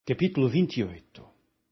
Capítulo 28.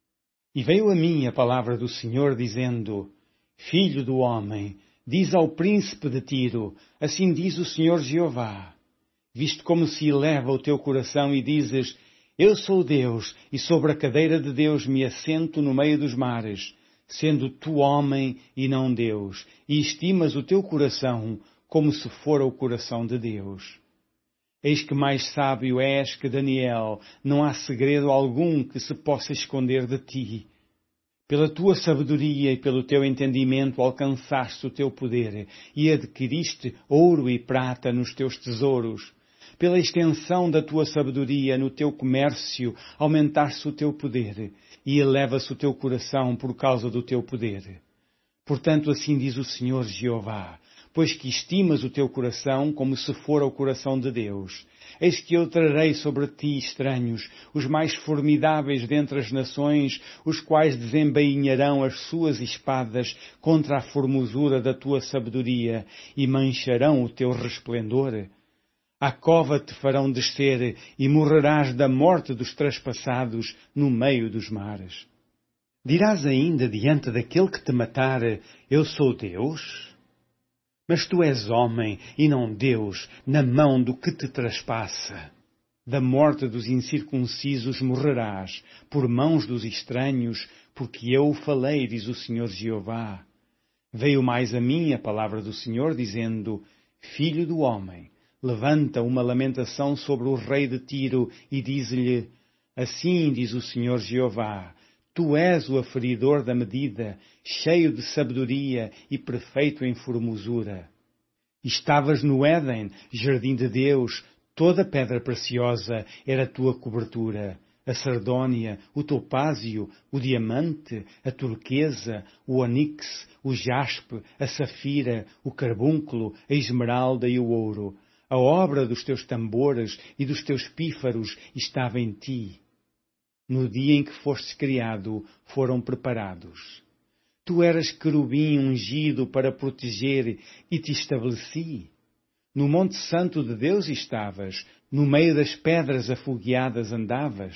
E veio a mim a palavra do Senhor, dizendo: Filho do homem, diz ao príncipe de Tiro, assim diz o Senhor Jeová, visto como se eleva o teu coração e dizes: Eu sou Deus, e sobre a cadeira de Deus me assento no meio dos mares, sendo tu homem e não Deus, e estimas o teu coração como se fora o coração de Deus. Eis que mais sábio és que Daniel, não há segredo algum que se possa esconder de ti. Pela tua sabedoria e pelo teu entendimento alcançaste o teu poder e adquiriste ouro e prata nos teus tesouros. Pela extensão da tua sabedoria no teu comércio aumentaste o teu poder e eleva-se o teu coração por causa do teu poder. Portanto, assim diz o Senhor Jeová: pois que estimas o teu coração como se fora o coração de Deus. Eis que eu trarei sobre ti estranhos, os mais formidáveis dentre as nações, os quais desembainharão as suas espadas contra a formosura da tua sabedoria e mancharão o teu resplendor. À cova te farão descer e morrerás da morte dos traspassados no meio dos mares. Dirás ainda diante daquele que te matar: Eu sou Deus? Mas tu és homem e não Deus, na mão do que te traspassa. Da morte dos incircuncisos morrerás, por mãos dos estranhos, porque eu o falei, diz o Senhor Jeová. Veio mais a mim a palavra do Senhor, dizendo: Filho do homem, levanta uma lamentação sobre o rei de Tiro e diz-lhe: Assim diz o Senhor Jeová: Tu és o aferidor da medida, cheio de sabedoria e perfeito em formosura. Estavas no Éden, jardim de Deus, toda pedra preciosa era a tua cobertura. A sardônia, o topázio, o diamante, a turquesa, o onix, o jaspe, a safira, o carbúnculo, a esmeralda e o ouro. A obra dos teus tambores e dos teus pífaros estava em ti. No dia em que fostes criado, foram preparados. Tu eras querubim ungido para proteger e te estabeleci. No monte santo de Deus estavas, no meio das pedras afogueadas andavas.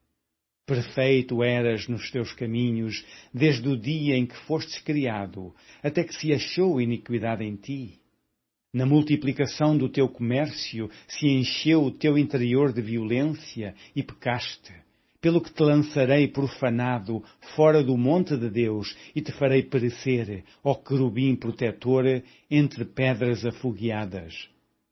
Perfeito eras nos teus caminhos, desde o dia em que fostes criado, até que se achou iniquidade em ti. Na multiplicação do teu comércio se encheu o teu interior de violência e pecaste. Pelo que te lançarei profanado fora do monte de Deus e te farei perecer, ó querubim protetor, entre pedras afogueadas.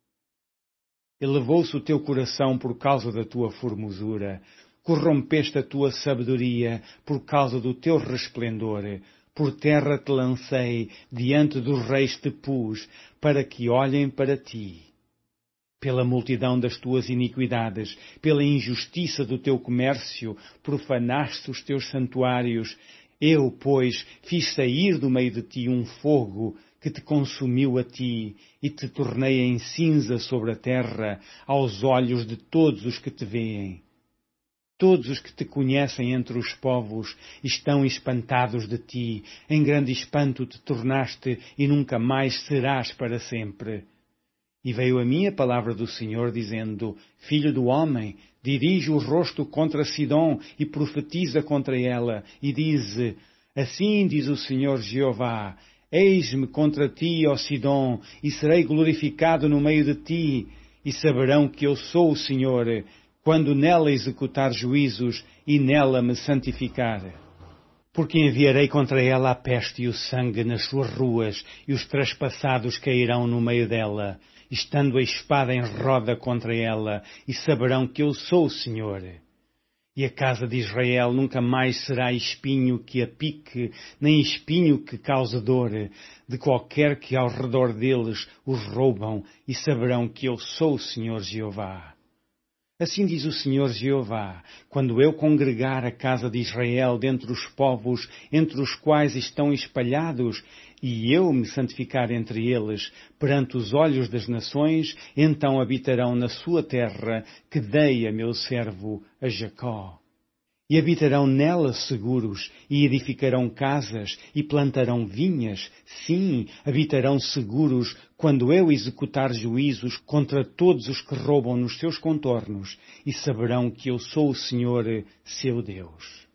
Elevou-se o teu coração por causa da tua formosura, corrompeste a tua sabedoria por causa do teu resplendor. Por terra te lancei, diante dos reis te pus, para que olhem para ti. Pela multidão das tuas iniquidades, pela injustiça do teu comércio, profanaste os teus santuários. Eu, pois, fiz sair do meio de ti um fogo que te consumiu a ti, e te tornei em cinza sobre a terra, aos olhos de todos os que te veem. Todos os que te conhecem entre os povos estão espantados de ti, em grande espanto te tornaste e nunca mais serás para sempre. E veio a mim a palavra do Senhor, dizendo: Filho do homem, dirige o rosto contra Sidom e profetiza contra ela, e diz: Assim diz o Senhor Jeová: Eis-me contra ti, ó Sidom, e serei glorificado no meio de ti, e saberão que eu sou o Senhor, quando nela executar juízos e nela me santificar. Porque enviarei contra ela a peste e o sangue nas suas ruas, e os traspassados cairão no meio dela, estando a espada em roda contra ela, e saberão que eu sou o Senhor. E a casa de Israel nunca mais será espinho que a pique, nem espinho que cause dor, de qualquer que ao redor deles os roubam, e saberão que eu sou o Senhor Jeová. Assim diz o Senhor Jeová: quando eu congregar a casa de Israel dentre os povos entre os quais estão espalhados, e eu me santificar entre eles perante os olhos das nações, então habitarão na sua terra que dei a meu servo a Jacó. E habitarão nela seguros, e edificarão casas, e plantarão vinhas. Sim, habitarão seguros quando eu executar juízos contra todos os que roubam nos seus contornos, e saberão que eu sou o Senhor, seu Deus.